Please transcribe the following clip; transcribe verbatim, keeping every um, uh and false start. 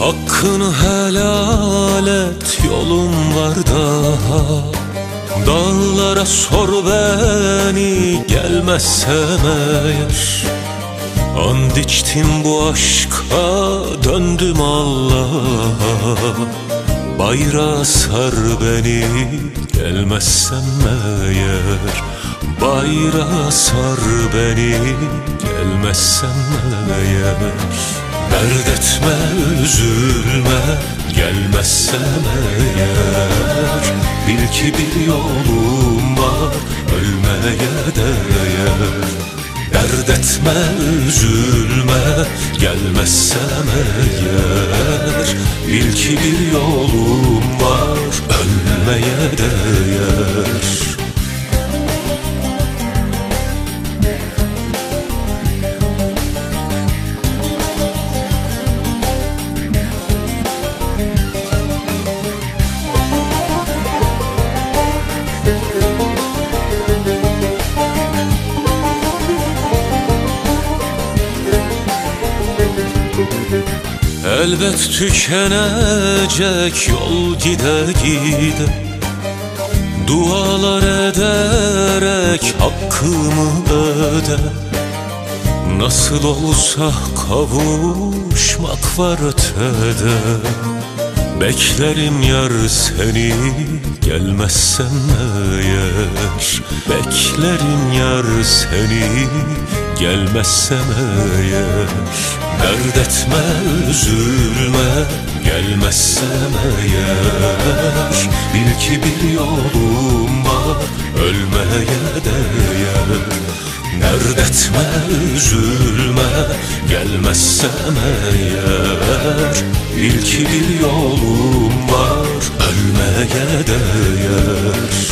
Hakkını helal et, yolum var daha. Dağlara sor beni, gelmezsem eğer. And içtim bu aşka, döndüm Allah'a. Bayrağı sar beni, gelmezsem eğer. Bayrağı sar beni, gelmezsem eğer. Dert etme, üzülme, gelmezsem eğer. Bil ki bir yolum var, ölmeye değer. Dert etme, üzülme, gelmezsem eğer. Bil ki bir yolum var, ölmeye değer. Elbet tükenecek yol gide gide. Dualar ederek hakkımı öde. Nasıl olsa kavuşmak var ötede. Beklerim yar seni, gelmezsen eğer. Beklerim yar seni, gelmezsem eğer. Dert etme, üzülme, gelmezsem eğer. Bil ki bir yolum var, ölmeye değer. Dert etme, üzülme, gelmezsem eğer. Bil ki bir yolum var, ölmeye değer.